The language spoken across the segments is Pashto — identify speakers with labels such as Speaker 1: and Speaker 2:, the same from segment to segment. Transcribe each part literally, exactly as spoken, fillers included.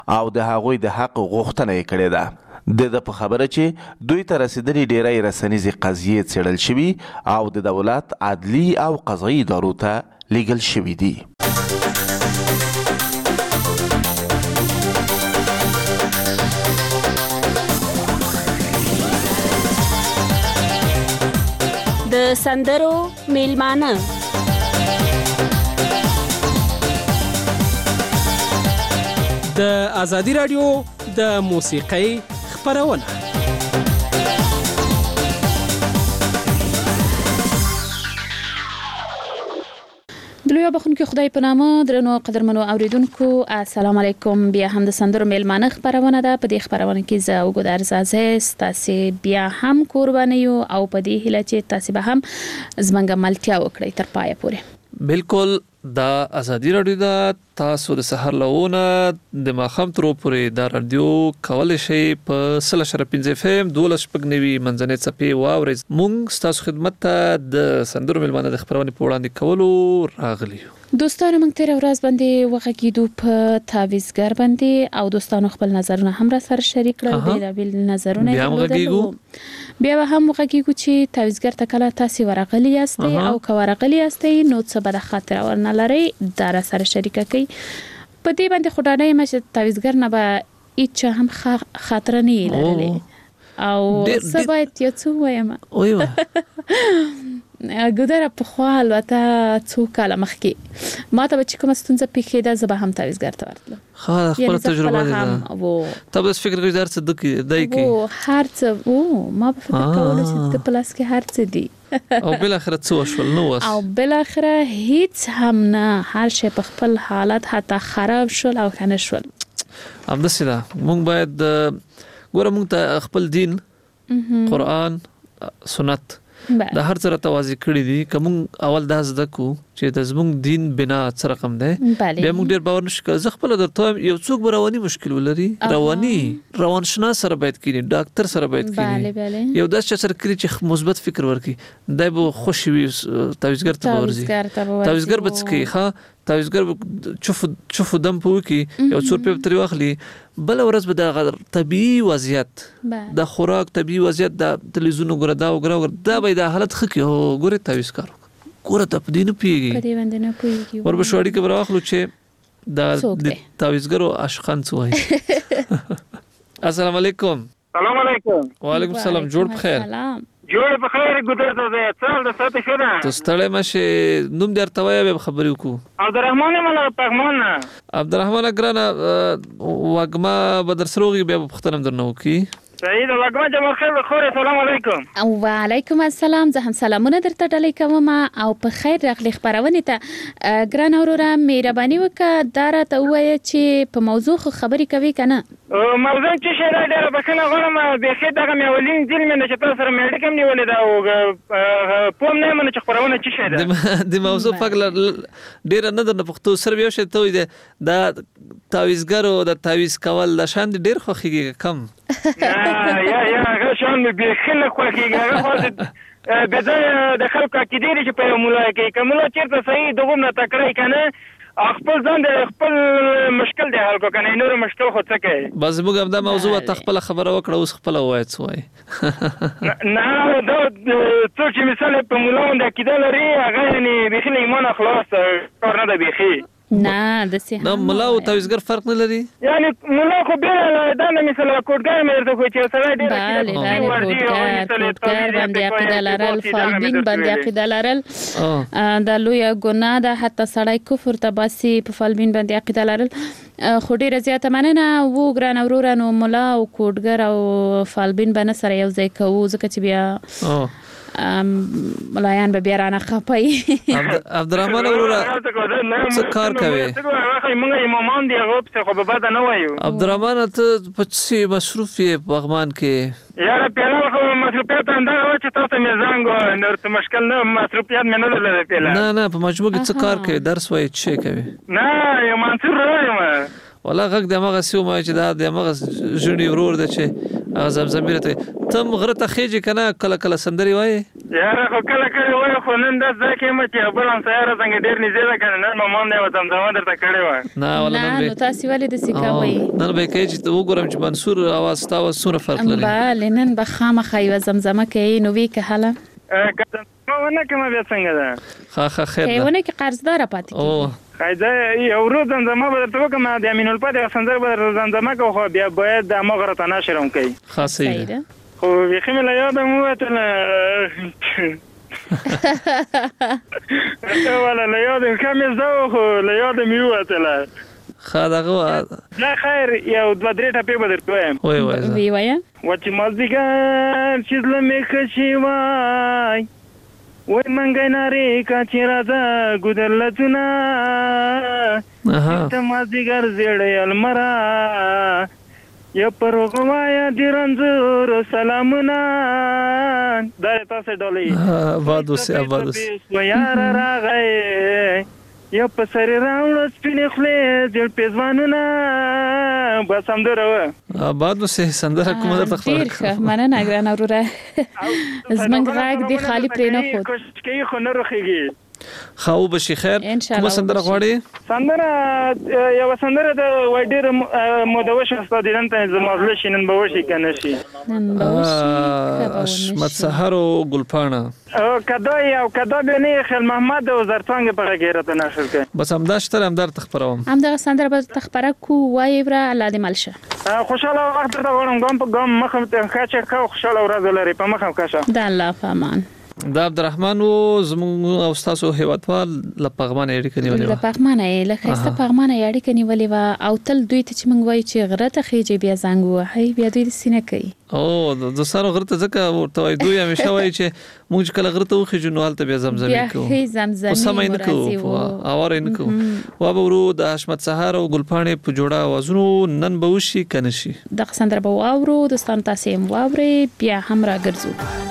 Speaker 1: او د هغوی د حق غوښتنه یې کړې ده. د ده په خبره چې دوی ته رسیدلي ډیری رسنیزې قضیې څېړل شوي او د دولت عدلي او قضایي ادارو ته لیږل شوي دي.
Speaker 2: د سندرو میلمانه
Speaker 3: د ازادي رادیو د موسیقۍ خپرونه.
Speaker 4: دلویا بخونکو خدای په نامه درنو قدرمنو اوریدونکو السلام علیکم. بیا هم د سندرو میلمانه خبرونه ده. په دې خبرونه کې زه وګدار زازه تاسو بیا هم قرباني یو او په دې هله چې تاسو به هم زمنګ ملتیا وکړئ تر پایه پورې.
Speaker 5: بالکل دا ازادي رادیو دا تاسو د سحر لونه د ماخام ترو پورې دا رادیو کول شي په سل شر پنځه اف ام دولس پګنوي منځنۍ چپی واوري. مونږ تاسو خدمت ته د سندرو میلمانه د خبرونه په وړاندې کولو راغلی.
Speaker 4: دوستانو موږ تیر ورځ باندې وغږیدو په تعویزګر باندې او دوستانو خپل نظرونه هم را سره شریک کړل. بیلابیل نظرونه
Speaker 5: بیا هم وغږیږو
Speaker 4: بیا هم وغږیږو چې تعویزګر ته کله تاسو ورغلی یاستئ او که ورغلی یاستئ نو څه به د خاطر ورنه لري دا را سره شریک کړئ. په دې باندې خدانه یې مشه تعویزګر نه به هیڅ هم خاطر نه لري او څه باید یو څه وایم
Speaker 5: اوه
Speaker 4: ګودره په خو البته څو کاله مخکې ما ته چې کوم ستونزه پیښیده زه به هم تعویزګر ته ورتلم.
Speaker 5: ها خپل تجربه ده. ته بس فکر کوي درڅ د کی دای کی
Speaker 4: او هر څه او ما په فکر کولو چې د پلاس کې هر څه دی
Speaker 5: او بل اخر څه وشول نو وس
Speaker 4: او بل اخر هیڅ هم نه هر شی په خپل حالت حتی خراب شول او کنه شول.
Speaker 5: ام د سیدا مونږ باید ګوره مونږ ته خپل دین قرآن سنت د هر څه توازی کړی دي. کوم اول دا زده کو چې د زموږ دین بنا څه رقم ده بیا موږ ډیر باور نشو کړو. خپل درته یو څوک رواني مشکل ولري رواني روان شناس سره باید کړي ډاکټر سره باید کړي یو داس چې سره کړي چې مثبت فکر ورکړي دای به خوشي وي تعویزګر ته ورځي تعویزګر بچکی ها تعویزګر چوف چوف دم پوکي یو څور په تری واخلي بل ورځ به د طبيعي وضعیت د خوراک طبيعي وضعیت د تلویزیون ګره دا وګره دا به د حالت خکې هو ګوره تعویزګر ګوره ته په دې نه پیږي
Speaker 4: په دې باندې نه پیږي
Speaker 5: وربشوړی کې براخلو چې دا تعویزګرو عاشقان څوای. السلام علیکم.
Speaker 6: السلام علیکم.
Speaker 5: وعلیکم السلام. جوړ بخیر.
Speaker 6: جوړ بخیر ګودر ته څل د ساته شوه
Speaker 5: ته ستړی مشه نوم درته وای به خبرې وکړو.
Speaker 6: عبدالرحمن مله پغمان
Speaker 5: عبدالرحمن ګرانه وګما بدر سروغي به پختنم درنه وکي.
Speaker 6: سعید وګما جمال خیر خور السلام علیکم.
Speaker 4: او وعلیکم السلام. زه هم سلامونه درته ډالۍ کوم او په خیر راغلی خبرونه ته ګران اوروره مهرباني وکړه دا راته وایي چې په موضوع خبرې کوي کنه
Speaker 6: موضوع چې شې را ډېر بکنه غواړم به خې دغه مې ولین ځل مې چې تاسو سره مې کوم نیولې دا او پوم نه مې چې خبرونه چې شې
Speaker 5: ده د موضوع فقره ډېر نه د پښتو سره یو شی ته دا تعویزګرو د تعویز کول د شان ډېر خوخیږي کم
Speaker 6: یا یا هغه شان مې به خله خوخیږي هغه به د خلکو کې ډېر چې په مولا کې کومه چیرته صحیح دغه نه تکرای کنه خپل ځان د خپل مشکل دی حل کو کنه نور مشکل خو څه کوي
Speaker 5: بس موږ هم دا موضوع ته خپل خبره وکړه اوس خپل وای څه وای
Speaker 6: نه دا څه چې مثال په مولاون د کېدل لري هغه یعنی به ایمان خلاص کار نه دی بخي
Speaker 4: نه د سه
Speaker 5: نو مولا او تعویزګر فرق نه لري
Speaker 6: یعنی مولا خو به دا نه مثال کوټګر مې ورته خو چې سره ډیر
Speaker 4: بله بله کوټګر باندې عقیده لرل فالبین باندې عقیده لرل دا لوی ګناه ده حتی سړی کفر ته باسي په فالبین باندې عقیده لرل خو ډیره زیاته مننه وو ګران اورورانو مولا او کوټګر او فالبین باندې سره یو ځای کوو ځکه چې بیا ملایان به بیا رانه خپای
Speaker 5: عبدالرحمن اورورا څه کار کوي
Speaker 6: موږ امامان دی هغه څه خو به بد نه وایو
Speaker 5: عبدالرحمن ته په څه مصروف یې بغمان کې
Speaker 6: یاره پیاله خو مصروفیت انده چې تاسو مې زنګ نور څه مشکل نه مصروفیت مې نه لري پیاله
Speaker 5: نه نه په مجموع کې څه کار کوي درس وایي څه کوي
Speaker 6: نه یو منصور رایم
Speaker 5: ولا غږ د مغه سیو ما چې دا د مغه ژوندۍ ورور د چې زمزمیر ته تم غره ته خېږي کنه کله کله سندري وایي
Speaker 6: یاره خو کله کله وای خو نن د ځکه مې چې بل هم سیاره څنګه ډیر نږدې ده کنه نن مې مام نه وتم زما درته کړې و
Speaker 5: نه ولا
Speaker 4: نه نو تاسو ولې د سکاوي
Speaker 5: نن به کې چې وګورم چې منصور आवाज تاسو سره فرق لري
Speaker 4: بله نن به خامخا یو زمزمه کوي نو وی که حاله
Speaker 6: کله ونه کوم بیا څنګه ده
Speaker 5: خا خا خیر ده
Speaker 4: ونه کې قرضدار پاتې
Speaker 5: او
Speaker 6: قاعده یو ورځ زمزمه به درته وکم د امین الپاتې سندر به زمزمه کو خو بیا باید د مغره تناشرم کوي
Speaker 5: خاصه
Speaker 6: خو ویخه مې لا یاد مو وته ولا لا یاد کوم زو خو لا یاد مې وته
Speaker 5: خا دغه
Speaker 6: لا خیر یو دوه درې ټپې به درته وایم
Speaker 5: وای وای
Speaker 4: وی وای
Speaker 6: وچ مازیګر چې لمه خشي وای وای منګای ناری کا چیرې ګدلتنا ته مازیګر زیړې المرا یا پروغوایا دیرنزور سلامنا دا تاسو ډولې
Speaker 5: وادو سه وادو
Speaker 6: سه یار راغی یا په سر راوړ سپینې خلې دل پېزوانونه بس هم درو
Speaker 5: وادو سه سندره کومه درته خبره
Speaker 4: ډیر ښه مننه ګران اوره زمنګ غاګ دی خالی پرې نه خو
Speaker 6: کوشش کوي خو نه روخيږي
Speaker 5: خاو بشي خیر کومه سندره غواړي
Speaker 6: سندره یو سندره د وایډر مودوش استاد نن ته زموږ شینن به وشي کنه شي
Speaker 4: نن به وشي
Speaker 5: اشمت سحر او ګلپانا
Speaker 6: او کدا یو کدا به نه خل محمد او زرتنګ په غیرت نشر کې
Speaker 5: بس همداش تر همدار تخبروم
Speaker 4: هم دا سندره به تخبره کو وای ورا الله دې ملشه
Speaker 6: خوشاله وخت ته غواړم ګم په ګم مخم ته خاچه کا خوشاله ورځ لري په مخم کاشه
Speaker 4: د الله فامان
Speaker 5: دا عبدالرحمن او زموږ او تاسو هیوادوال لپغمان اړیکه نیولې و
Speaker 4: لپغمان یې لکه است پغمان اړیکه نیولې و او تل دوی ته چې موږ وایو چې غره ته خېجه بیا زنګ وهي بیا دوی سینه کوي
Speaker 5: او د سارو غره ته ځکه ورته وای دوی همیشه وایي چې موږ کله غره ته وخېجو نو حالت بیا زمزمې کوو
Speaker 4: بیا زمزمې
Speaker 5: سمای نه کوو اور نه کوو و به ورو د اشمت سحر او ګلپانې په جوړه وازونو نن به وشي کنه شي
Speaker 4: د سندره به واورو دوستان تاسو هم واوري بیا هم راګرځو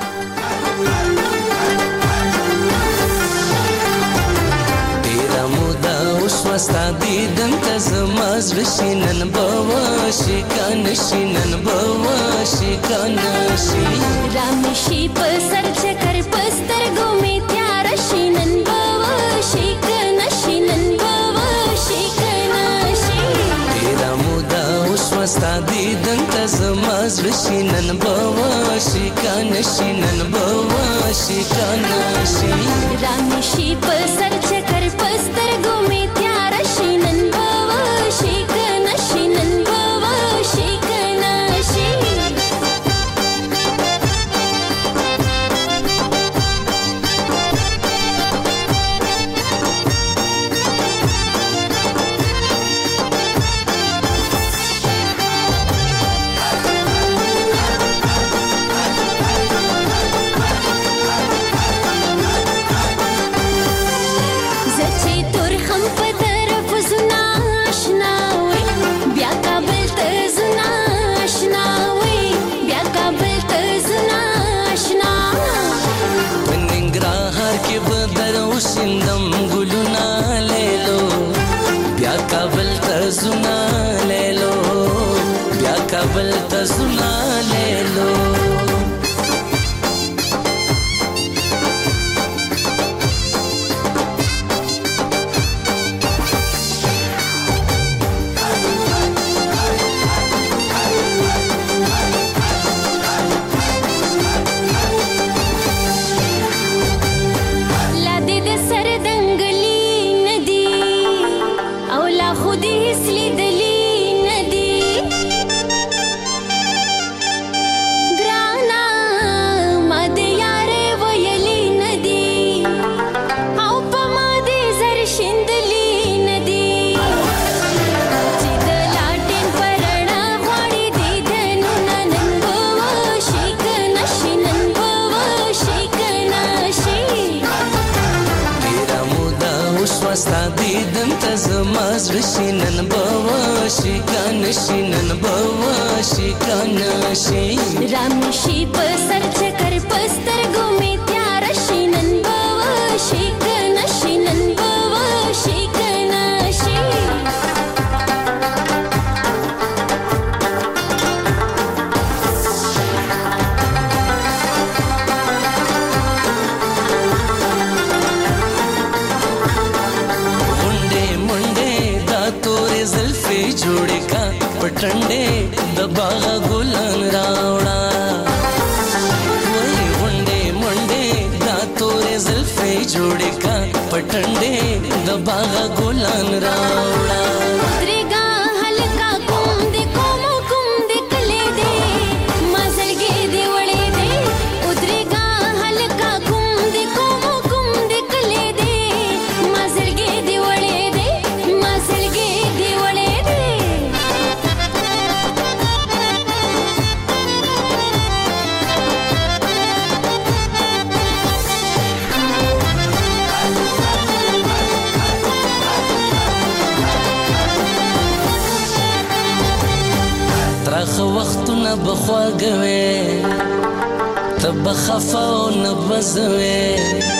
Speaker 7: وستا دیدن ته زماز وشینن بواشي کنشینن بواشي کنشي
Speaker 8: رامشي په سر چکر پستر ګومې تیار شینن بواشي کنشینن بواشي کنشي
Speaker 7: تیرا مودا اوس وستا دیدن ته زماز وشینن بواشي کنشینن بواشي کنشي
Speaker 8: رامشي په سر چکر پستر ګومې شینن بواشي کنه شینن بواشي کنه شي
Speaker 7: زنا ले लो या काबल त सुना ले लो شینن بواشي کنه شینن بواشي کنه شي
Speaker 8: رامشي په سر چکر پستر ګومې تیار شینن بواشي کنه شینن بواشي کنه شي
Speaker 7: پټنډې د باغ ګلان راوړه وای غونډې منډې دا تورې زلفې جوړې کا پټنډې د باغ ګلان راوړه وختونه بخواږوي ته بخفا او نه بزوي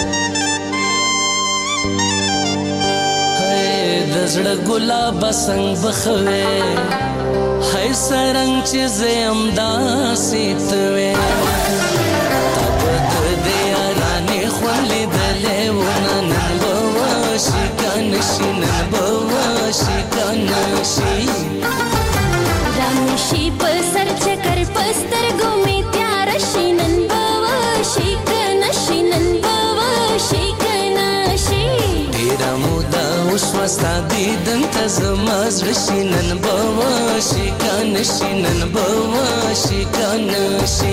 Speaker 7: هي د زړه ګلاب څنګه بخوي هي سرنګ چې زم داسې توي تب دې یارانه خولې دلې ونن بواشي کنشي نن بواشي کنشي
Speaker 8: رامشي په سر چکر پستر ګومې تیار شینن بوا شیکن شینن بوا شیکن شي
Speaker 7: ډیر مودا اوس وستا دیدن ته زماز شینن بوا شیکن شینن بوا شیکن شي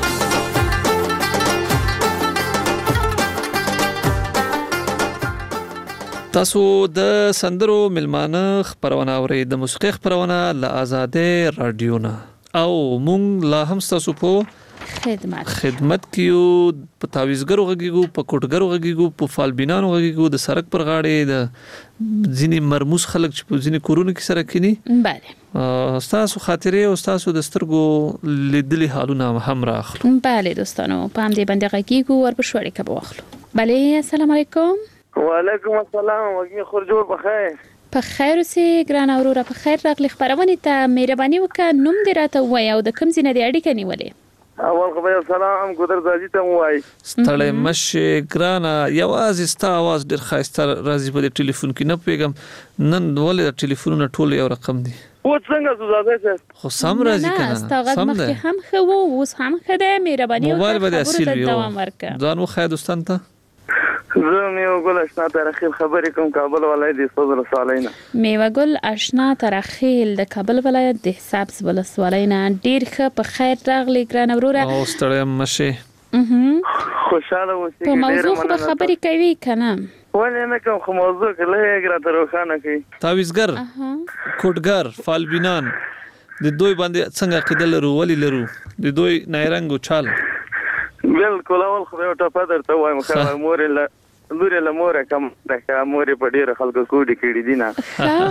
Speaker 5: تاسو د سندرو ملمانه خبرونه اورئ د موسیقي خبرونه له آزادې رادیو نه او مونږ لا هم تاسو په
Speaker 4: خدمت
Speaker 5: خدمت کیو په تعویزګرو غږیږو په کوټګرو غږیږو په فالبینانو غږیږو د سرک پر غاړې د ځینی مرموز خلک چې په ځینی کورونو کې سره کینی
Speaker 4: bale
Speaker 5: تاسو خاطره او تاسو د سترګو لیدلي حالونه هم راخلو
Speaker 4: bale دوستانو په دې باندې غږیږو ور په شوړې کې واخلو bale السلام علیکم
Speaker 6: وعلیکم السلام وګي خرجور بخیر
Speaker 4: په خیر اوسې ګران اورورا په خیر راغلی خبرونه ته مهرباني وکړه نوم دې راته وای او د کوم ځای نه دی اړیکه نیولې
Speaker 6: اول خو به سلام ګودر زاجي ته وای
Speaker 5: ستړی مشه ګران یوازې ستا आवाज ډیر خاصه راځي په ټلیفون کې نه پیغام نن ولې د ټلیفونونو ټول یو رقم دی
Speaker 6: او څنګه زوځه
Speaker 5: خو سم راځي کنه
Speaker 4: سم ده هم خو اوس هم خده مهرباني وکړه
Speaker 5: موبایل به اصل وي
Speaker 4: دوام ورکړه
Speaker 5: ځانو خیر دوستان ته
Speaker 6: زه میو ګل آشنا ترخیل خبرې کوم کابل ولایت د فضل صالحینا
Speaker 4: میوه ګل آشنا ترخیل د کابل ولایت د حساب ولسوالینا ډیر ښه په خیر راغلی ګران اورورا
Speaker 5: او ستړی مشه
Speaker 6: خوشاله اوسئ
Speaker 4: په موضوع خو خبرې کوي کنه
Speaker 6: ولې نه کوم خو موضوع کله غره تر روښانه کوي
Speaker 5: تعویزګر کوټګر فالبینان د دوی باندې څنګه عقیده لرو ولی لرو د دوی نایرنګ چال
Speaker 6: بالکل اول خو یو ټاپه درته وایم خو مور له لور له مور کم د مور په ډیره خلکو کوډي کړي دي نه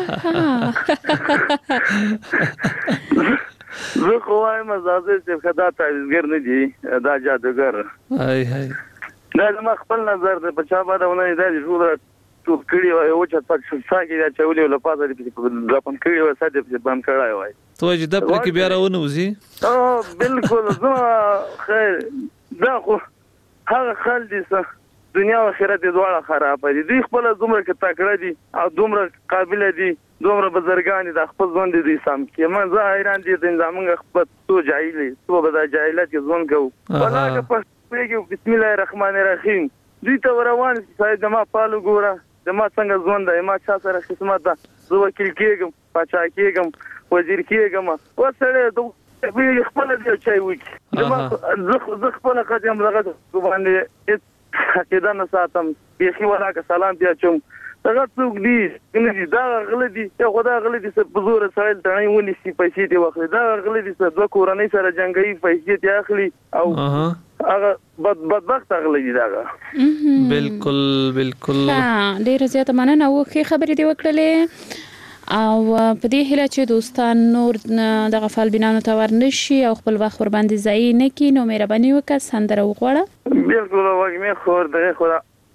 Speaker 6: زه خو وایم زازه چې خدا تعویزګر نه دي دا جادوګر
Speaker 5: هاي هاي
Speaker 6: دا ما خپل نظر ته په چا باندې ونه دی ټول ټول کړي او چې پک ساګي دا چولې له پازه دې په ځپن کړي او ساده په باندې کړای وای
Speaker 5: تو چې د پر کې بیا راونه وزي
Speaker 6: او بالکل زه خیر دا خو هغه خل دي څه دنیا او آخرت دواړه خراب دي دوی خپل دومره کې تکړه دي او دومره قابل دي دومره بزرګان دي د خپل ځوان دي سم کې من زه حیران دي د زمونږ خپل تو جاهلی تو به د جاهلیت کې ځوان کو ولاګه په بسم الله الرحمن الرحیم دوی ته روان سید ما پالو ګوره د ما څنګه ځوان دی ما چا سره خدمت ده زه وکیل کېږم پاچا کېږم وزیر کېږم وسره د خپل دی چای وکی زه خپل قدم لغه باندې عقیده نه ساتم بیخي ولاکه سلام بیا چوم هغه څوک دي کنه دا غل دي یا خدا غل دي په زور سایل تړای ونی سي پیسې دی واخلي دا غل دي د کورنۍ سره جنگي پیسې دی اخلي او هغه بد بدبخت غل دي دا
Speaker 5: بالکل بالکل
Speaker 4: ډیر زیاته مننه او خې خبرې دی وکړلې او په دې هله چې دوستان نور د غفال بینانو ته ورنشي او خپل وخت ور باندې ځای نه کینو مهرباني وکړه سندره وغوړه
Speaker 6: بالکل واګمه خور دغه خورا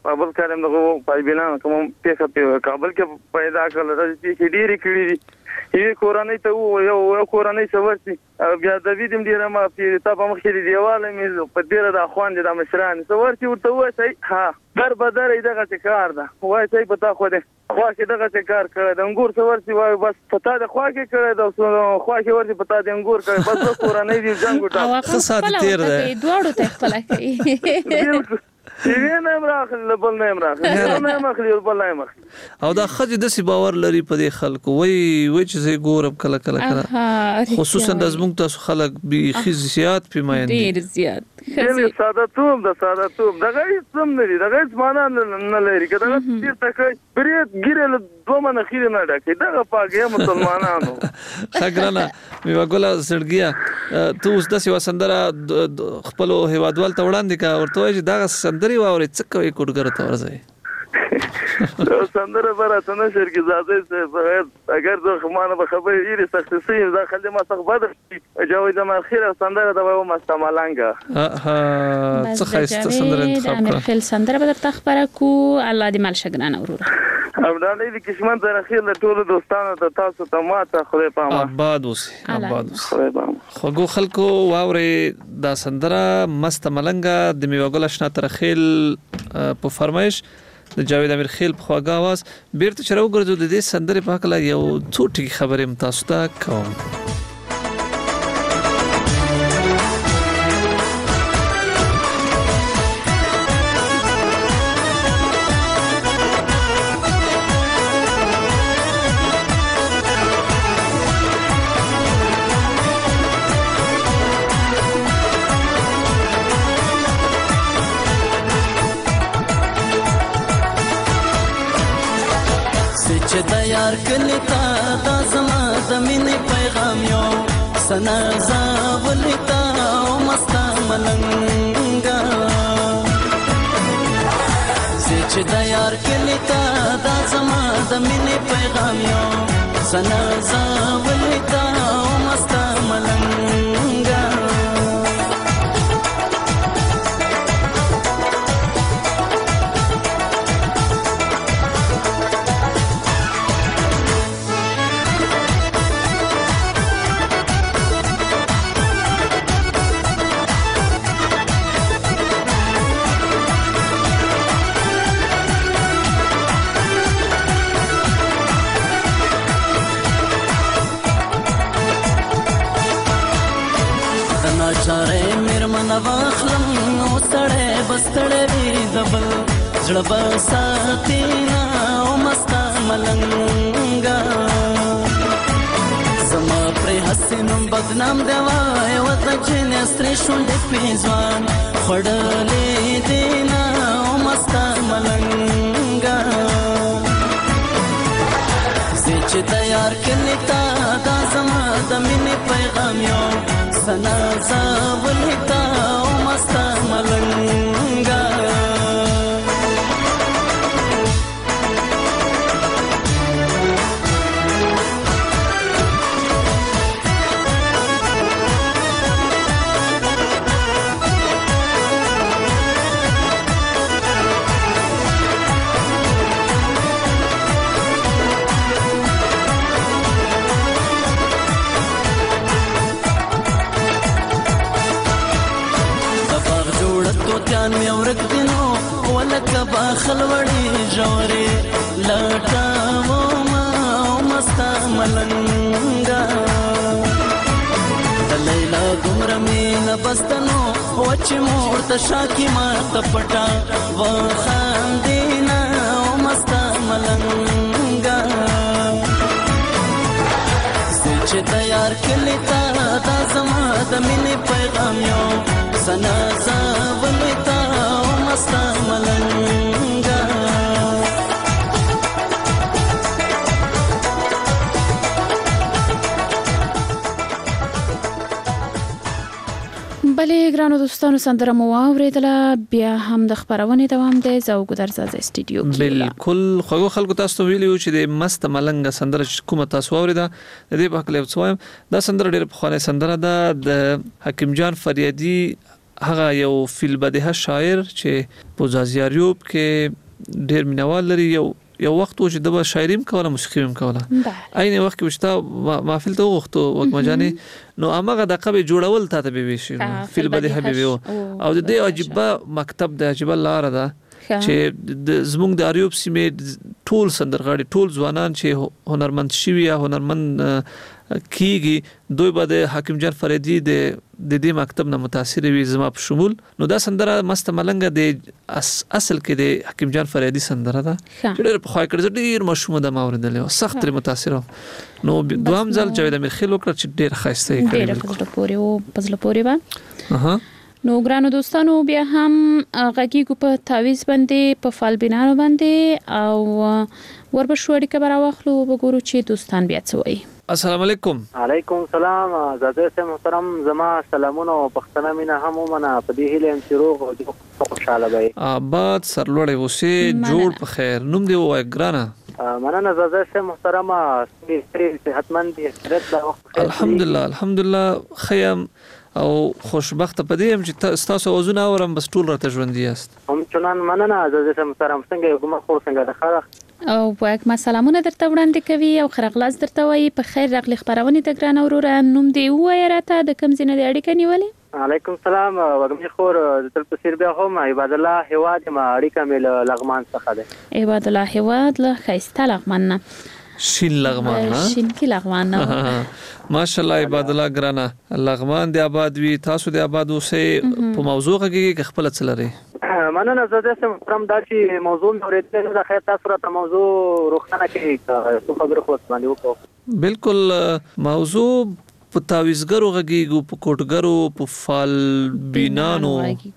Speaker 6: کابل کارم دغه پایبینان کوم پیښه په کابل کې پیدا کړل چې ډېری کړي دي یې کورانه ته یو کورانه سورتي بیا د ویدم ډیره ما په تاسو مخکې دیواله مې په ډیره د اخوان د مشران سورتي ورته وایي ها در بدر دغه کار ده وایي چې پتا خو ده خو چې دغه کار کړ د انګور سورتي وایي بس پتا د خوا کې کړ د خوا کې ورته پتا د انګور کړ بس کورانه دي ځان ګټه
Speaker 4: خاصه تیر ده دوړو ته خپل کوي
Speaker 6: یې نه راخل بل نه راخل نه مخلي بل نه مخلي
Speaker 5: او دا خځه د سی باور لري په دې خلکو وای وای چې زه ګورم کله کله کله خصوصا د زموږ تاسو خلک به خزيات پیمایند
Speaker 4: ډیر زیات
Speaker 6: خزي ساده توم د ساده توم دغه سم نه دي دغه معنا نه لري کله چې تک بریت ګیرل دوه من خیر نه ډکه دغه پاګه مسلمانانو
Speaker 5: څنګه می وګولا سړګیا تو اوس د سی وسندره خپل هوادوال ته وړاندې کا ورته چې دا سندري واوري څه کوي کوډګر ته ورځي
Speaker 6: سندره برات نه شر کې زاده سه اگر زه خمانه به خبرې لري سخت سي دا خلک ما څخه بدر جواب د ماخيره سندره دا و مستعملانګه
Speaker 5: ها ها څه خاصه سندره انتخاب
Speaker 4: کړه امیر خل سندره بدر تخبره کو الله دې مال شګران اورور
Speaker 6: ابدالي د کشمن تر اخیر له ټولو دوستانو ته تاسو ته ماته خدای پامه
Speaker 5: آباد اوسئ آباد اوسئ خوګو خلکو واوري دا سندره مستعملانګه د میوګل آشنا تر خیل په فرمایش د جاوید امیر خیل په خواږه आवाज بیرته چرو ګرځو د دې سندرې په حق لا یو څو ټکی خبرې متاسو ته کوم
Speaker 7: چې د یار کلی تا دا زما د مینې پیغام یو سنا زاولی تا او مستا ملنګا چې د یار کلی تا دا زما د مینې پیغام یو سنا زاولی تا او مستا ملنګا چاره میرمن واخلم نو سړې بستړې وی دبل زړه بساتینا او مستا ملنګا زما پر حسینم بدنام دیوای وته چې نستری شونډې پیزوان خړلې دینا او مستا ملنګا چې تیار کلی تا دا زما د مینې پیغام یو سنا زاولی تا او مستا ملنګا جان می ورک دینو ولکه باخل وړي جوړي لټاو ما مستا ملنګا د لیلا ګمر می لبستنو وچ مور ته شاکی ما تپټا و خاندینا مستا ملنګا چې تیار کلی تا دا زما د مینې پیغام یو سنا زاولی تا او مستا ملنګا
Speaker 4: بلې ګرانو دوستانو سندره مو واورېدله بیا هم د خبرونې دوام دی زوګ درځه استودیو کې
Speaker 5: بالکل خو خلکو تاسو ویلو چې د مست ملنګ سندره کومه تاسو واورېده د دې په کلیپ څوایم دا سندره ډېر په خوانه سندره ده د حکیم جان فریادي هغه یو فیل بدیه شاعر چې په زازیاریوب کې ډیر مینوال لري یو یو وخت و چې د شاعریم کوله موسیقي هم کوله عین وخت کې وشتا محفل ته وغوښتو وکمجاني نو هغه د قبه جوړول ته به وشي فیل بدیه حبیبي او د دې عجيبه مکتب د عجيبه لار ده چې د زموږ د اریوب سیمې ټول سندرغاړي ټول ځوانان چې هنرمند شوي یا هنرمند کیږي دوی به د حکیم جان فریدي د د دې مکتب نه متاثر وي زما په شمول نو دا سندره مست ملنګ د اصل کې د حکیم جان فریدي سندره ده چې ډېر په خای کړ ډېر مشهور ده ما اوریدلې سخت تر متاثر نو دوام ځل جاوید امیر خیل وکړ چې ډېر خاصه یې
Speaker 4: کړی ډېر په پورې او پزله پورې با اها نو ګرانو دوستانو بیا هم غږیږو په تعویض باندې په فالبینانو باندې او وربشوړی کبر واخلو وګورو چې دوستان بیا څه وایي
Speaker 5: السلام علیکم
Speaker 9: علیکم سلام زاده سه محترم زما سلامونه او پښتنه مینا هم ومنه په دې هیله ام چې روغ او خوشاله وي
Speaker 5: آباد سرلوړی وسه جوړ په خیر نوم دی وای ګرانه
Speaker 9: مننه زاده سه محترم صحتمند دي
Speaker 5: الحمدلله الحمدلله خیم او خوشبخت په دې هم چې تاسو وزونه اورم بس ټول راته ژوند یاست
Speaker 9: هم چنان مننه زاده سه محترم څنګه کومه خور څنګه ده خاله
Speaker 4: او واک ما سلامونه درته وړاندې کوي او خرغلاس درته وایي په خیر راغلی خبرونه د ګران اوروره نوم دی وای راته د کم زینه د اړیکه نیولې
Speaker 9: علیکم السلام وګمې خور تل په سیر بیا هم عباد الله هواد ما اړیکه مل لغمان څخه ده
Speaker 4: عباد الله هواد له خیسته لغمان نه
Speaker 5: شین لغمان ها
Speaker 4: شین کی لغمان نه
Speaker 5: ماشاءالله عباد الله ګرانه لغمان دی آباد وی تاسو دی آباد اوسه په موضوع کې خپل څه لري
Speaker 9: مننه زه سم پرم دا چې موضوع اورېدل د خیر تاسو راته موضوع روښانه کړئ څه خبره خو باندې وکړو
Speaker 5: بالکل موضوع په تعویزګرو غږیږي په کوټګرو په فال بینانو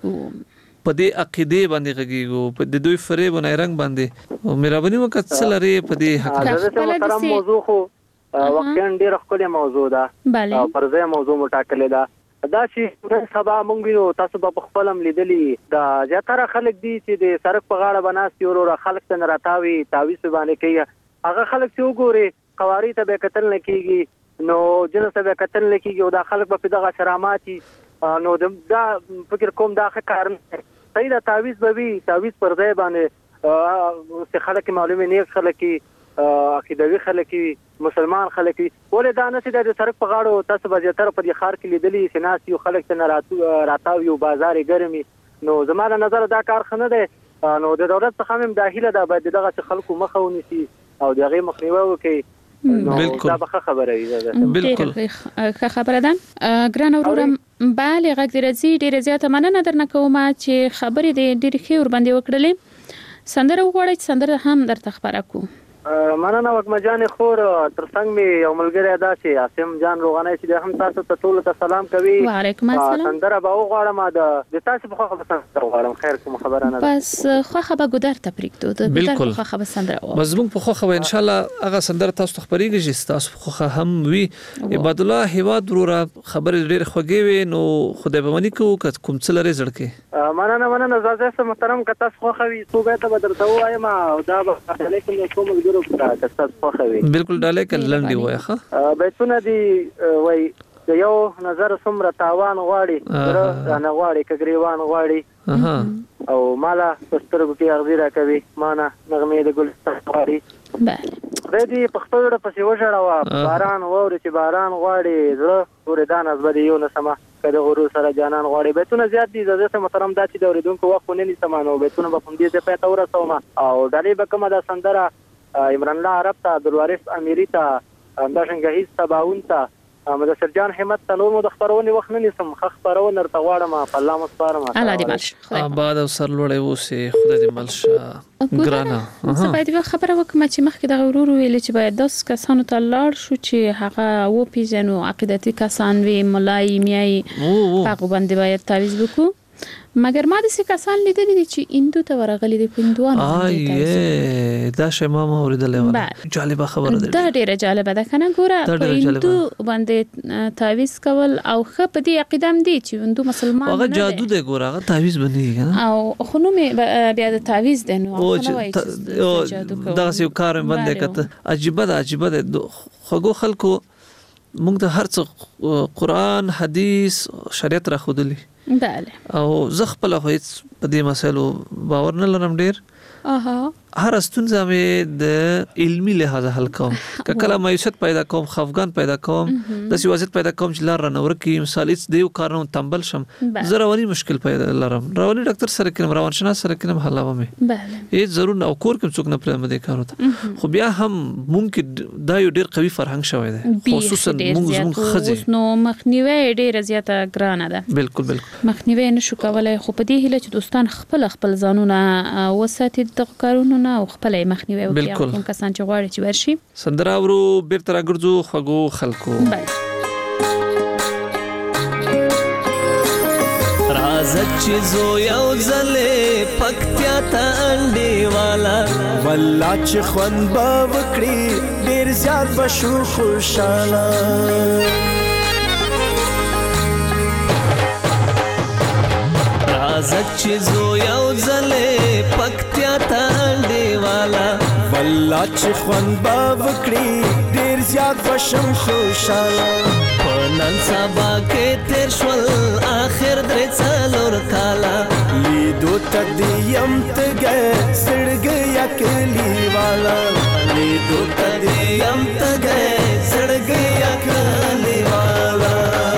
Speaker 5: په دې عقیده باندې غږیږي په د دوی فریب نه رنگ باندې او مهرباني وکړه څه لري په دې
Speaker 9: حق ته موضوع خو واقعا ډېر خپل موضوع ده او پرځه موضوع مټاکلې ده دا چې نن سبا مونږ وینو تاسو په خپل هم لیدلې دا زیاتره خلک دي چې د سړک په غاړه بناستي او خلک ته راتاوي تعویض باندې کوي هغه خلک چې وګوري قواري ته به قتل نه کیږي نو جنس به قتل نه کیږي او دا خلک په دغه شراماتي نو دا فکر کوم دا کار صحیح دا تعویض به وي تعویض پر ځای باندې څه خلک معلومه نه خلک عقیدوي خلک مسلمان خلک ولې دا نه چې د سړک په غاړو تاسو به زیاتره په دې ښار کې لیدلې چې ناس یو خلک ته نه راتاوي او بازار ګرمي نو زما له نظر دا کار ښه نه دی نو د دولت څخه هم داخله ده باید دغه خلکو مخه ونیسي او دغه مخنیوي وکړي
Speaker 5: بالکل
Speaker 9: دا به خبره وي
Speaker 5: بالکل
Speaker 4: ښه خبره ده ګران اورم bale غږ درځي ډیره زیاته مننه درنه کوم چې خبرې دې ډېر ښه ور باندې وکړلې سندره وغوړی سندره هم درته خبره کو
Speaker 9: مننه وکمه جان خور ترڅنګ می یو ملګری ادا چې عاصم جان روغانه چې هم تاسو ته ټول ته سلام کوي
Speaker 4: وعلیکم السلام
Speaker 9: سندره به وغواړم د تاسو په خبره سندره وغواړم خیر کوم خبره نه
Speaker 4: بس خو خبره ګودر ته پریکتو د ګودر خو خبره سندره
Speaker 5: مزمون په خو خبره ان شاء الله هغه سندره تاسو ته خبريږي چې تاسو خو هم وی عباد الله هواد ورو خبر ډېر خوږی وي نو خدای به منی کو کوم څه لري زړکه
Speaker 9: مننه مننه زازه محترم کته خو خوي صوبه ته بدرته وایم او دا به علیکم کوم
Speaker 5: بالکل ډاله کلندې وای ښه
Speaker 9: بیتونه دی وای د یو نظر سمره تاوان غواړي رانه غواړي کګریوان غواړي او مالا پسترګو کې اغزیرا کوي مانا نغمه د ګل غواړي بله دې په خپل ډول پسې وژړوا باران ووري چې باران غواړي زړه ورې دان از بده یو نه سما کده غرو سره جانان غواړي بیتونه زیات دي زړه محترم دا چې د اوریدونکو وخت نه نسمانو بیتونه په دې ځای په تور سوما او ډالې به کومه د سندره عمران الله عرب ته عبدالوارث امیری ته همداشنګه هیڅ تباون ته مدثر جان همت ته نور مو د خبرونې وخت نه نیسم خ خبرونه ورته غواړم په الله مسپارم
Speaker 4: الله دې ملش
Speaker 5: آباد او سرلوړی اوسې خدای دې ملشه ګرانه
Speaker 4: زه باید یو خبره وکم چې مخکې د غرور ویل چې باید داس کسانو ته لاړ شو چې هغه و پیژنو عقیدتي کسان وي ملای میای هغه باندې باید تعویض وکړو مګر ما د څه کسان لیدلې چې اندو ته ورغلي دي پندوانو
Speaker 5: آی دا شی ما اوریدلې و جالب خبره ده
Speaker 4: دا ډیره جالب ده کنه ګوره اندو باندې تعویض کول او خه په دې عقیدم دي چې اندو مسلمان
Speaker 5: هغه جادو دی ګوره هغه تعویض باندې کنه
Speaker 4: او خو نو مې بیا د تعویض دی نو
Speaker 5: دا څه کار باندې کته عجيبه ده عجيبه ده خو خلکو موږ ته هر څه قرآن حدیث شریعت را خودلی
Speaker 4: بله
Speaker 5: او زه خپل خو هیڅ په دې مسایلو باور نه لرم ډیر
Speaker 4: اها
Speaker 5: هر ستونزه مې د علمي لحاظ حل کوم کله مایوسیت پیدا کوم خفګان پیدا کوم د سیاست پیدا کوم چې لار نه ورکی مثال هیڅ دیو کارونه تنبل شم زه رواني مشکل پیدا لرم رواني ډاکټر سره کوم روان شناس سره کوم حلاوه مې
Speaker 4: بله
Speaker 5: هیڅ ضرور نه او کور کوم څوک نه پرې مده کار وته خو بیا هم ممکن دا یو ډیر قوي فرهنګ شوی دی خصوصا موږ موږ خځې
Speaker 4: نو مخنیوي ډیر زیاته ګرانه ده
Speaker 5: بالکل بالکل
Speaker 4: مخنیوي نشو کولای خو په دې هیله چې دوستان خپل خپل ځانونه وساتي د کارونو نه او خپل مخنیوي وکړي کوم کسان چې غواړي چې ورشي
Speaker 5: سندره ورو بیرته راګرځو خوګو خلکو
Speaker 7: راځه چې زو یو ځلې پکتیا ته انډي والا والله چې خوند به وکړي ډیر زیات بشو خوشاله راځه چې زو یو ځلې پکتیا ته انډي والا والله چې خوند به وکړي ډیر زیات بشم خوشاله په نن سبا کې تیر شول آخر درې څلور کاله لیدو ته دې یم تږی زړګی کلی والا لیدو ته دې یم تږی زړګی کلی والا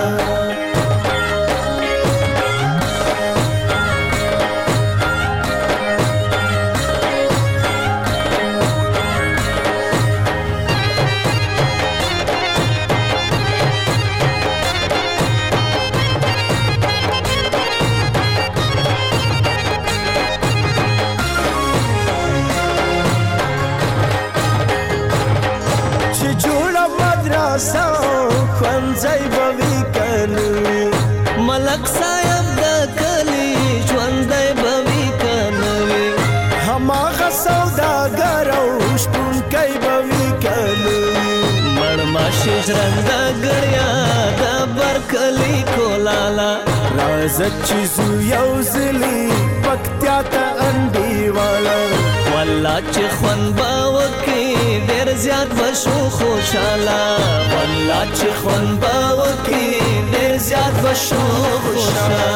Speaker 7: خوانځای بوي کنوي ملک صاحب د کلی ژوندای بوي کنوي هماغه سوداګر او شپون کوي بوي کنوي مړ ماشي ژرنده ګړیا د برکلی کولالا راځه چې زو یو ځلې پکتیا ته انډي والا والله چې خوند به وکړي ډېر زیات بشو خوشاله والله چې خوند به وکړي ډېر زیات بشو خوشاله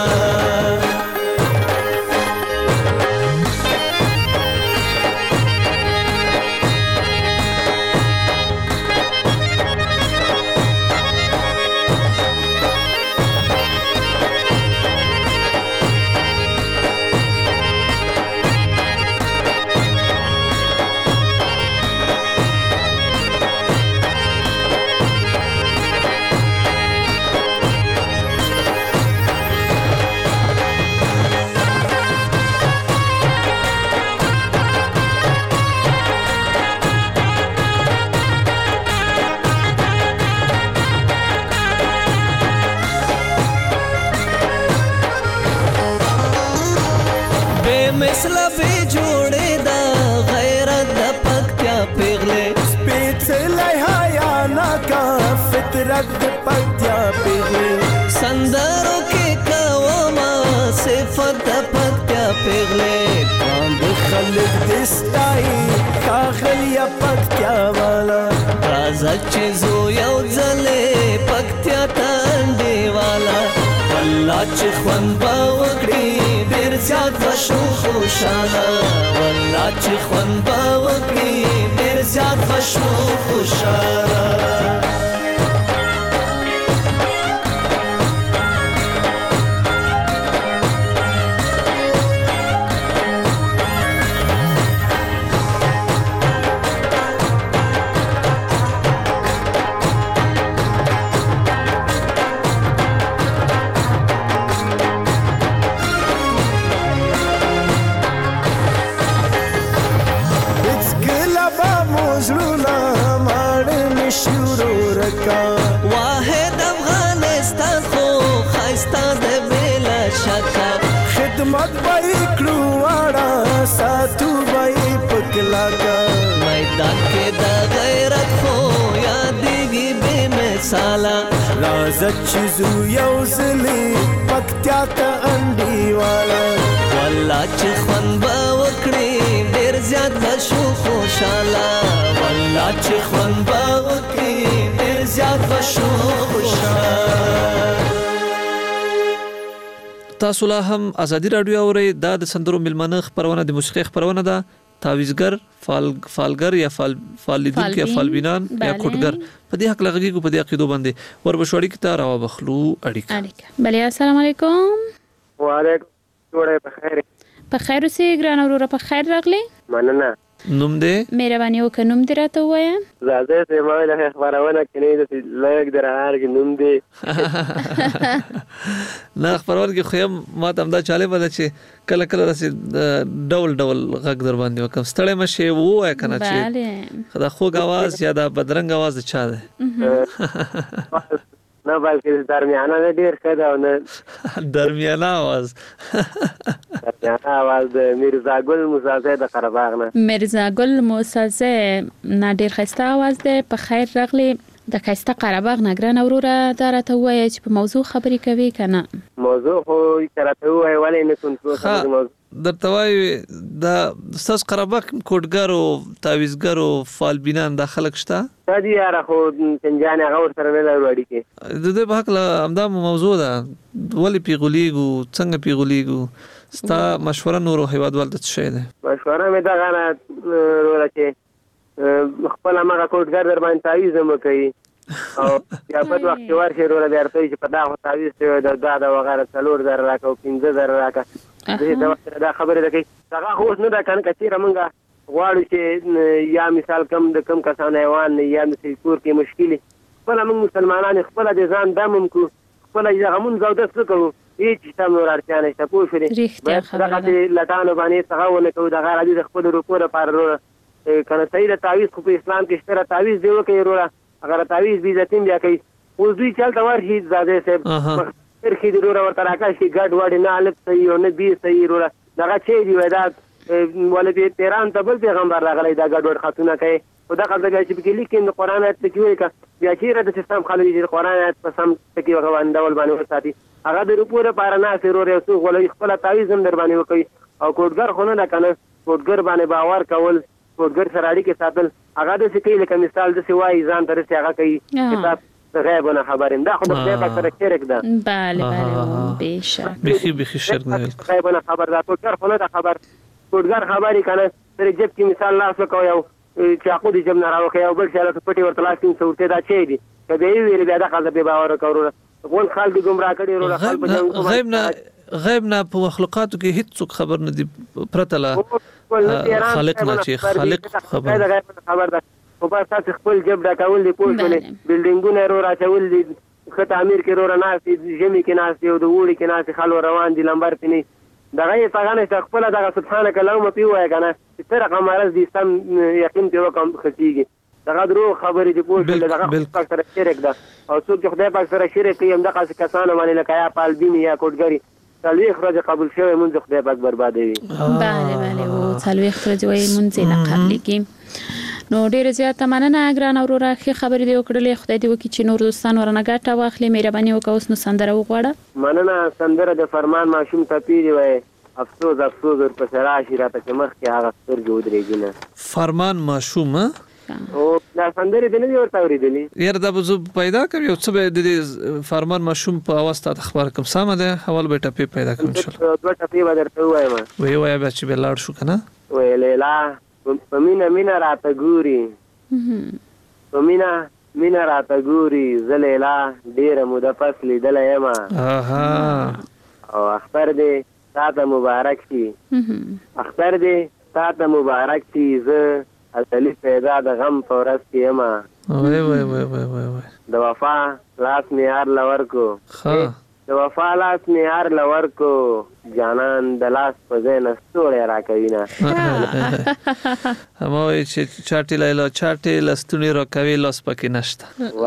Speaker 7: مثلا به جوړې دا غیرت د پکتیا پیغلې سپېڅلې حیا ناکا فطرت د پکتیا پیغلې سندرو کې کوما صفت د پکتیا پیغلې باندې خلک دستای کاغلیا پکتیا والا راځه چې زو یو ځلې پکتیا ته انډي والا والله چې خوند به وکړي ډېر زیات بشو خوشاله والله چې خوند به وکړي ډېر زیات بشو خوشاله واحد افغانستان خو خایستا د بلا شکا خدمت بای کړو واړه ساتو بای پکلا کا میدان کې د غیرت خو یادېږي بے مثاله راځه چې زو یو ځلې پکتیا ته انډي والا والله چې خوند به وکړي ډېر زیات بشو خوشاله والله چې خوند به وکړي ډېر زیات وشو خوشحال.
Speaker 5: تاسو لا هم ازادي رادیو اورئ. دا د سندرو ملمنه خبرونه د موسیقي خبرونه ده. تعویزګر فال فالګر یا فال فاللیدونکو یا فالبینان یا کوټګر په دې حق لغږی کو په دې عقیدو باندې وربشوړی کی تار او بخلو اړیکه
Speaker 4: اړیکه. بله السلام علیکم.
Speaker 10: وعلیکم السلام. په خیر
Speaker 4: په خیر اوسې ګران وروره. په خیر راغلی.
Speaker 10: مننه.
Speaker 5: نوم دې
Speaker 4: مهرباني وکړه نوم دې راته ووایه.
Speaker 10: زاده سیمه له خبرونه کې نه دې لږ درار کې نوم دې
Speaker 5: نه خبرونه کې خو ما ته دا چاله بده چې کله کله راسي ډول ډول غږ در باندې وکم ستړی مشه وای کنه چې خدا خوږ आवाज یا دا بدرنګ आवाज چا ده
Speaker 10: نه بلکې درمیانه نه ډیر ښه ده نه
Speaker 5: درمیانه आवाज
Speaker 10: درمیانه आवाज د میرزا ګل موسازه د قرباغ نه
Speaker 4: میرزا ګل موسازه نه ډیر ښایسته आवाज ده. په خیر راغلی. د ښایسته قرباغ نه ګران وروره دا راته ووایه چې په موضوع خبرې کوي که نه؟
Speaker 10: موضوع خو راته ووایه ولې نه کوم څه
Speaker 5: درته وایي دا ستاسو قرباغ کوټګر او تعویزګر او فالبینان دا خلک شته؟
Speaker 10: دا دي یاره خو چنجانې هغه ورسره نه لرو اړیکې.
Speaker 5: د دې په هکله همدا موضوع ده ولې پیغلیږو څنګه پیغلیږو ستا مشوره نورو هیوادوالو ته څه شی دی؟
Speaker 10: مشوره مې دغه نه وروره چې خپل هغه کوټګر در باندې تعویز هم وکوي او یا بد وخت کې ورشي وروره بیا ورته وایي چې په دا خو تعویز شوی د دا د وغیره څلور زره راکړه او پنځه زره راکړه. دا خبرې ده کوي هغه خو اوس نه ده که نه که چېرې مونږ غواړو چې یا مثال کم د کم کسان حیوان یا مثل کور کې مشکل خپله مونږ مسلمانان خپله د ځان دم هم کړو خپله هغه مونځ او دس وکړو هېڅ شته نور اړتیا نشته پوه شولې باید دغسې لټانو باندې څه ونه کوو دغه راځي د خپلو روپو لپاره وروره که نه صحیح د تعویز خو په اسلام کې شته تعویز دې وکړئ وروره هغه تعویز بې عزتي بیا کوي اوس دوی چې هلته ورشي زاده صاحب ترخي د وروره ورته راکش کړي ګډ وډ نه الف صحیح او نه بي صحیح وروره دغه چې دي وایي دا ولې تهران ته بل پیغمبر راغلی دا ګډ وډ خطونه کوي خو دغه ځای بیا چې پکې لیکي د قرآن آیت پکې وایي که بیا چېرې د سیستم خلک چې د قرآن آیت په سم پکې هغه ډول باندې وساتي هغه د روپو لپاره ناست وروره یو څوک ولوي خپله تعویز هم در باندې وکوي او کوټګر خو نه ده که نه کوټګر باندې باور کول کوټګر سره اړیکې ساتل هغه داسې کوي لکه مثال داسې وایي ځان ته داسې هغه کوي کتاب د غیب نه خبر یم دا خو د خدای پاک سره شرک ده.
Speaker 4: بله بله بېشک
Speaker 5: بیخي بیخي شرک ده
Speaker 10: غیب نه خبر ده کوټګر خو نه ده خبر کوټګر خبرې که نه سره جب کې مثال لاس وکړو یو چاقو د جب نه راوکړي یو بل شی هلته پټې ورته لاس کې ورته دا چی دي که بیا یې ویلې بیا دغه ته بې باوره کړو وروره غول خلک دې ګمراه کړي وروره
Speaker 5: غیب نه غیب نه په مخلوقاتو کې هیڅ خبر نه دي پرته له خالق نه چې خالق خبر
Speaker 10: خبر ده خو بس تاسو خپل جب ډکول دي پوه شولې بلډینګونه وروره اچول دي ښه تعمیر کې وروره ناست دي ژمي کې ناست دي او د اوړي کې ناست دي خلک روان دي لمبر پې نه دغه یې څنګه نشته خپله دغه سبحانک اللهم پې ووایه که نه چې څه رقم مرض دي سم یقین پې وکړم ښه کېږي دغه دروغ خبرې دي پوه شولې دغه خدای پاک سره شرک ده او څوک چې خدای پاک سره شرک کوي همدغسې کسانو باندې لکه یا پالبین یا کوټګري څلوېښت ورځې قبول شوی مونځ خدای پاک بربادوي.
Speaker 4: بله بله او څلوېښت ورځې وایي مونځ یې نه قبلېږي. نو ډېره زیاته مننه ګرانه وروره ښې خبرې دې وکړلې خدای دې وکړي چې نور دوستان ورنه ګټه واخلي. مهرباني وکړه اوس نو سندره وغواړه.
Speaker 10: مننه سندره د فرمان ماشوم تپېرې وایي افسوس افسوس ورپسې راشي راته چې مخکې هغه سترګې ودرېږي نه
Speaker 5: فرمان ماشوم
Speaker 10: او دا سندرې دې نه دي ورته اورېدلې
Speaker 5: یاره دا به زه پیدا کړم یو څه به د دې فرمان ماشوم په اواز تاته خبر کړم سمه ده اول به ټپې پیدا کړم انشاءالله
Speaker 10: دوه ټپې به درته ووایم
Speaker 5: وایي وایه بیا چې به لاړ شو که نه
Speaker 10: وایي لیلا په مینه مینه راته ګوري په مینه مینه راته ګوري زه لیلا ډېره موده پس لیدلی یم او اختر دې تا ته مبارک شي اختر دې تا ته مبارک شي زه اصلي پیدا د غم په ورځ کې یم
Speaker 5: وای وای وای وای وای
Speaker 10: د وفا لاس مې یار لور کو د وفا لاس مې یار لور کو جانان د لاس په ځای نه ستوری راکوي نه
Speaker 5: همه وایي چې چاټې لیلا چاټې لستونې راکوي لاس پکې نشته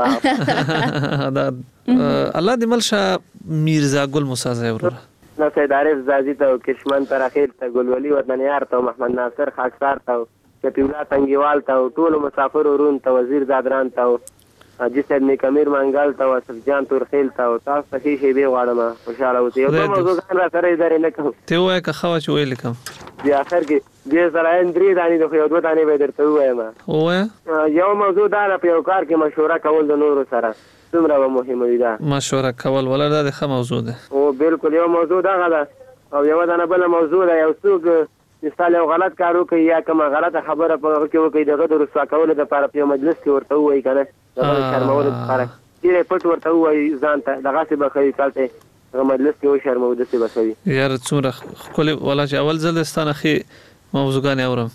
Speaker 5: الله دې مل شه میرزا ګل موسازی وروره
Speaker 10: نه سید عارف زازي ته او کشمن تراخیر ته ګلولي وطنیار ته محمد ناصر خاکسار ته شفیع تنګیوال ته ټول مسافر ورون ته وزیر زادران ته حاجي صاحب نیک امیر منګل ته وصف جان تورخیل ته تاسو ته شي به غواړم خوشاله اوسئ یو موضوع ځان را سره ادارې نه کوم
Speaker 5: ته وای که خوا چې ویل کوم
Speaker 10: بیا اخر کې دې سره درې دانې د خو یو دوه دانې به درته ووایم.
Speaker 5: ووایه.
Speaker 10: یو موضوع دا ده په یو کار کې مشوره کول د نورو سره څومره به مهمه وي. دا
Speaker 5: مشوره کول ولا دا د ښه موضوع ده.
Speaker 10: او بالکل یو موضوع دغه ده او یو دانه بله موضوع ده. یو څوک مثال یو غلط کار وکړي یا کومه غلطه خبره په هغه کې وکړي دغه د رسوا کولو دپاره په یو مجلس کې ورته ووایي که نه دغه د شرمولو دپاره ډېر پټ ورته ووایي ځان ته دغسې به ښه وي کلته هغه مجلس کې وشرمو داسې به ښه وي.
Speaker 5: یاره څومره ښکلې والله چې اول ځل ستا نه ښې موضوعګانې اورم.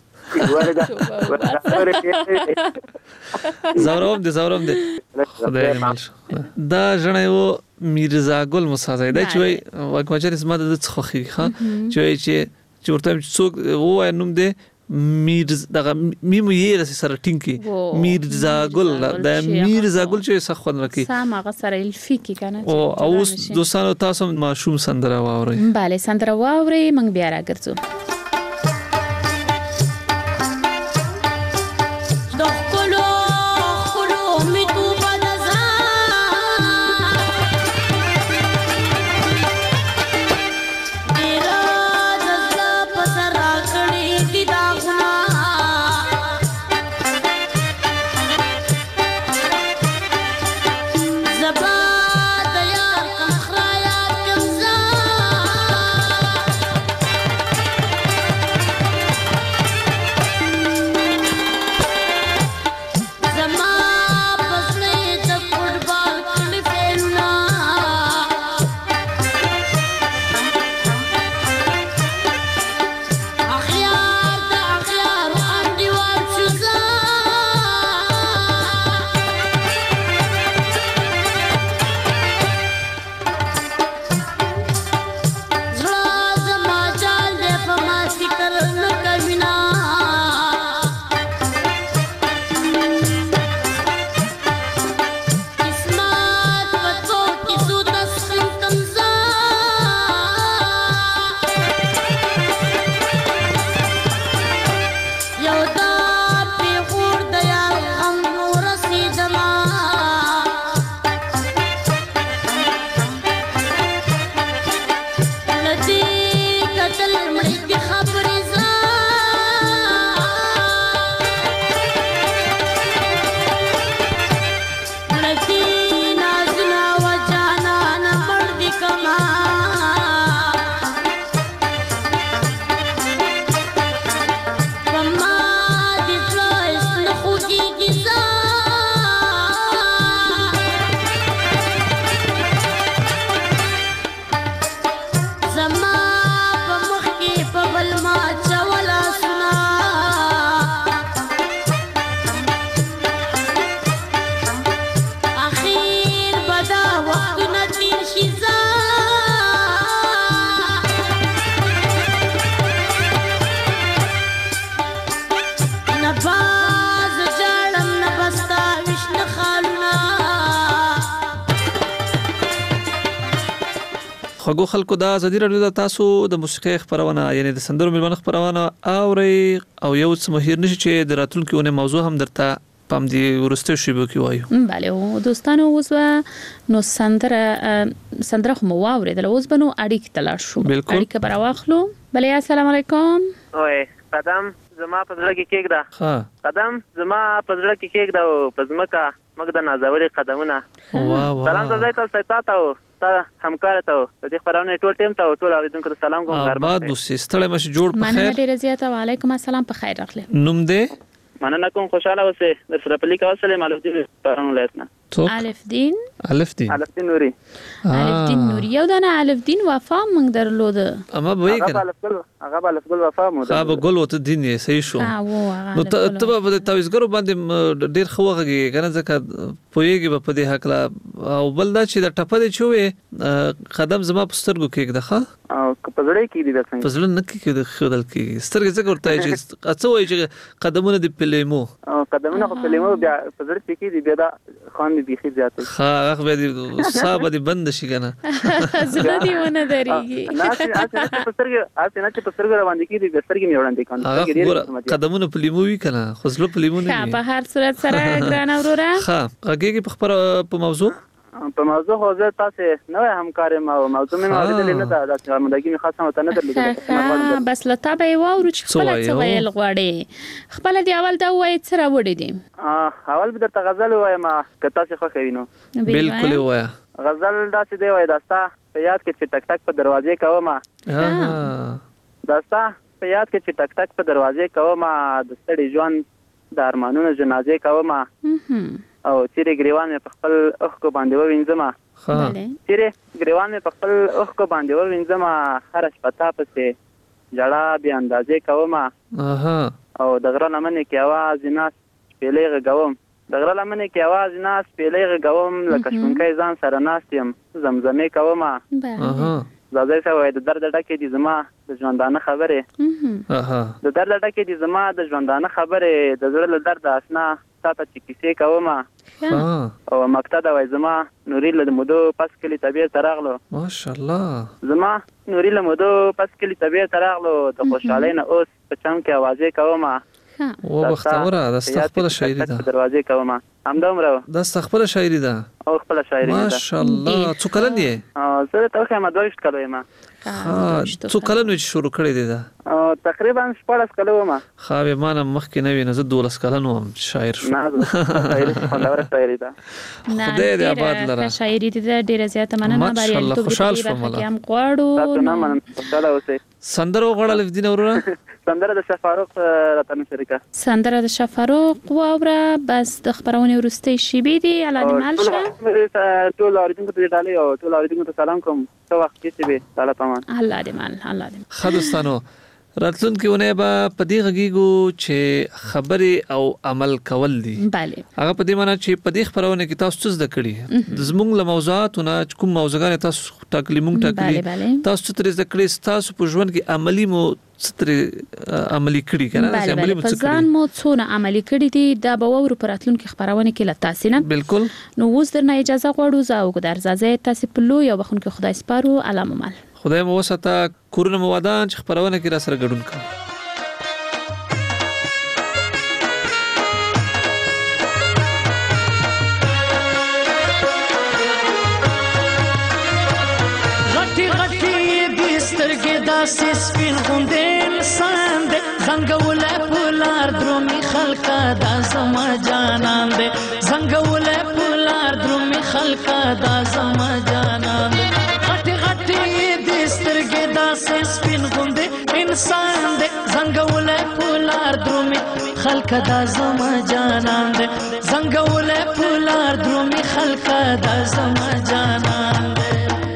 Speaker 5: زورم دې زورم دې خدای دې مل شه. دا ژڼی و میرزا ګل موسی دا چې وایي وکمچر زما د ده څه خوښېږي ښه چې وایي چې چې ورته څوک ووایه نوم دی میرز دغه میمو یې راسې سره ټینګ کړي میرزا ګل د میرزا ګل چې څه خوند راکوي
Speaker 4: سم هغه سره الفي کې که نه.
Speaker 5: او اوس دوستانو تاسو هم ماشوم سندره واورئ.
Speaker 4: بله سندره واورئ موږ بیا راګرځو.
Speaker 5: خو خلکو دا ازادي رادیو د تاسو د موسیقي خبرونه یعنی د سندرو ملمن خبرونه اوري او یو څه مهیر نشي چې د راتلونکي ونه موضوع هم درته پام دی ورسته شیبو کې وایو.
Speaker 4: بله او دوستانو اوس نو سندره سندره خو مو واورېدل اوس به نو اړیکې ته لاړ شو. اړیکه به راواخلو. بله السلام علیکم.
Speaker 11: وای قدم زما په زړه کې کېږده.
Speaker 5: ها
Speaker 11: قدم زما په زړه کې کېږده او په ځمکه موږ د نازوري قدمونه.
Speaker 5: واه واه
Speaker 11: سلام ته ځای ته ستا ته همکار ته د دې خبرونه ټول ټیم ته ټول اوریدونکو ته سلام کوم.
Speaker 5: آباد اوسې ستړی مشه جوړ په خیر.
Speaker 4: مننه ډیره زیاته. وعلیکم السلام په خیر راغلی.
Speaker 5: نوم دې
Speaker 11: مننه کوم خوشاله اوسې د سره پلیک اوسې مالو دې پرون ولایت نه.
Speaker 4: الف دین
Speaker 5: الف دین
Speaker 11: الف دین نوري
Speaker 4: الف دین نوري یو دانه الف دین وفا موږ درلود.
Speaker 5: اما به یې
Speaker 11: هغه الف ګل هغه الف ګل وفا مو
Speaker 5: هغه ګل وته دین یې صحیح شو. نو ته په تعویذګرو باندې ډیر خوغه کنه ځکه پویږي په دې حق لا او بل دا چې د ټپه دې چوي قدم زما پسترګو کې ده ښه
Speaker 11: او په زړه کې دي د
Speaker 5: په زړه نه کې د خدل کې سترګې څنګه ورته چې اڅو وایي چې قدمونه دې پلیمو
Speaker 11: او قدمونه په پلیمو بیا په زړه کې دي بیا دا خان دې بيخي زیاته
Speaker 5: ها هغه دې صاحب دې بند شي کنه
Speaker 4: زړه دې ونه دريږي
Speaker 11: نه چې اته په سترګې اته نه چې په سترګې روان دي کې دې سترګې مې وړاندې
Speaker 5: کنه قدمونه پلیمو وی کنه خو زړه پلیمو نه
Speaker 4: په هر صورت سره ګران اورورا
Speaker 5: ها هغه کې په خبره په موضوع
Speaker 11: په موضوع خو زه تاسې نوی همکار یم او موضوع مې اورېدلې نه ده داسې آمادګي مې خاصه ورته نه درلوده.
Speaker 4: بس له تا به یې واورو چې خپله څه ویل غواړې. خپله دې اول دا ووایې څه راوړې دي؟
Speaker 11: اول به درته غزل ووایم که تاسې خوښوي نو.
Speaker 5: بالکل یې ووایه.
Speaker 11: غزل داسې دی وایي دا ستا په یاد کې چې ټک ټک په دروازې کومه، دا ستا په یاد کې چې ټک ټک په دروازې کومه، د ستړي ژوند د ارمانونو جنازې کومه، او چیرې ګریوان مې په خپل اوښکو باندې ووینځمه، چیرې ګریوان مې په خپل اوښکو باندې ووینځمه، هره شپه تا پسې ژړا بې اندازې کومه، او د غره لمنې کې اواز ناست شپېلۍ غږوم، د غره لمنې کې اواز ناست شپېلۍ غږوم، لکه شپونکی ځان سره ناست یم زمزمې کومه. زازی صاحب وایي د درد ډکې دي زما د ژوندانه خبرې، د درد ډکې دي زما د ژوندانه خبرې، د زړه له درده اشنا تا ته چې کیسې کومه، او مقتده وایي زما نوري له مودو پس کلي طبیعت ته راغلو،
Speaker 5: ماشاءالله
Speaker 11: زما نوري له مودو پس کلي طبیعت ته راغلو، د خوشحالۍ نه اوس په چم کې اوازې کومه.
Speaker 5: و بختوره دا ستا خپله شاعري ده.
Speaker 11: دروازې کومه همدومره
Speaker 5: دا ستا خپله شاعري ده.
Speaker 11: او خپله شاعري ده.
Speaker 5: ماشاءالله. څو کلن یې؟
Speaker 11: زه ته وښیم دوه ویشت کلو یم.
Speaker 5: څو کلن وې چې شروع کړی دی دا؟
Speaker 11: تقریبا شپاړس کلو وم.
Speaker 5: ښه بیا ما نه مخکې نه وي نه زه دولس کلن وم شاعر شوم.
Speaker 11: نه شاعري خوندوره شاعري ده.
Speaker 5: خدای دې آباد لره.
Speaker 4: ښه شاعري دې ده، ډېره زیاته مننه.
Speaker 5: ماشاءالله خوشحال شوم.
Speaker 4: برخه کې هم غواړو.
Speaker 11: تاسو نه منم خوشحاله اوسئ.
Speaker 5: سندره وغواړه لفدین وروره.
Speaker 11: سندره د شاه فاروق راته نشري کړه.
Speaker 4: سندره د شاه فاروق واوره. بس د خپرونې وروستۍ شیبې دي. الله دې مل شه.
Speaker 11: ټول اوریدونکو ته ډالۍ او ټول اوریدونکو ته سلام کوم. څه وخت کې چې به تعالی پامان.
Speaker 4: الله دې مل الله دې.
Speaker 5: ښه دوستانو راتلونکي اونۍ به په دې غږیږو چې خبرې او عمل کول دي.
Speaker 4: بله.
Speaker 5: هغه په دې معنی چې په دې خبرونه کې تاسو څه زده کړي، د زموږ له موضوعاتونه کوم موضوعګان تاسو ټاکلي مونږ ټاکلي، تاسو ترې زده کړئ، تاسو په ژوند کې عملی مو ستر عملی کړي کنه،
Speaker 4: چې عملی مو څه ځان مو څونه عملی کړي دي دا به وورو په راتلونکي خبرونه کې له تاسو نه.
Speaker 5: بالکل.
Speaker 4: نو اوس درنه اجازه غواړو زه او ګدر زازه تاسو په لوی او بخونکو خدای سپارو. علامه مال
Speaker 5: خدای مو وساته، کورونه مو ودان چې خبرونه کې را سره ګډون کړئ.
Speaker 12: داسې سپین غوندې انسان دی، زنګولی پولار درومي خلکه دا زما جانان دی، زنګولی پولار درومي خلکه دا زما جانان دی، غټې غټې دې سترګې داسې سپین غوندې انسان دی، زنګولی پولار درومي خلکه دا زما جانان دی، زنګولی پولار درومي خلکه دا زما جانان دی.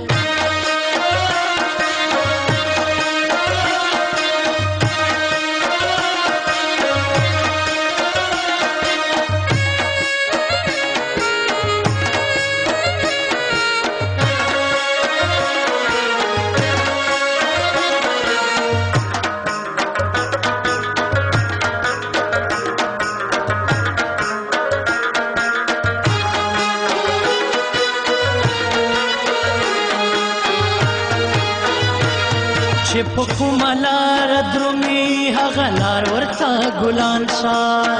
Speaker 12: چې په کومه لار درومي هغه لار ورته ګلان شه،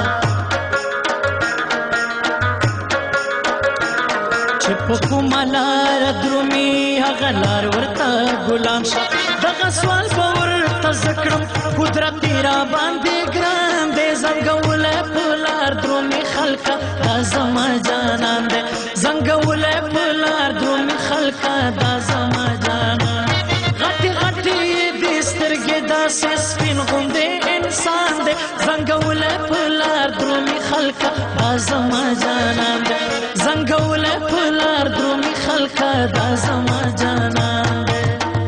Speaker 12: چې په کومه لار درومي هغه لار ورته ګلان شه، دغه سوال به ورته زه کړم قدرت را باندې ګران دی، زنګولی په لار درومي خلکه دا زما جانان دی، زنګولی په لار درومي خلکه دا زما جانان. غټې غټې دې سترګې داسې سپین غوندې انسان دی، زنګولی په لار درومي خلکه دا زما جانان دی، زنګولی په لار درومي خلکه دا زما جانان دی.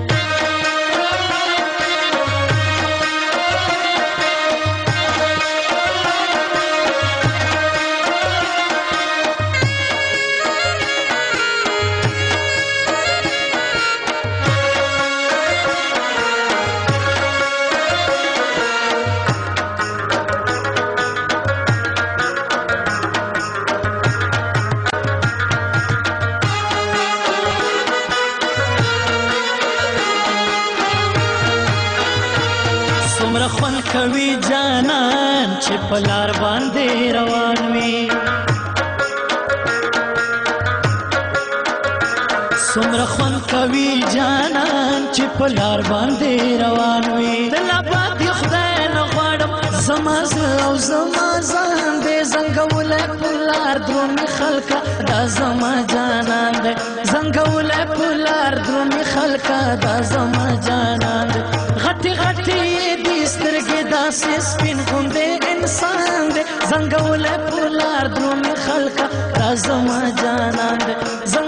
Speaker 12: کوي جانان چې په لار باندې روان وي، څومره خوند کوي جانان چې په لار باندې روان وي د لا پاتې خدای نه غواړم زما زړه او زما ځان دی زنګولی په لار درومي خلکه دا زما جانان دی زنګولی په لار درومي خلکه دا زما جانان دی غټې غټې دي سترګې داسې سپین غوندې انسان دی زنګولی په لار درومي خلکه دا زما جانان دی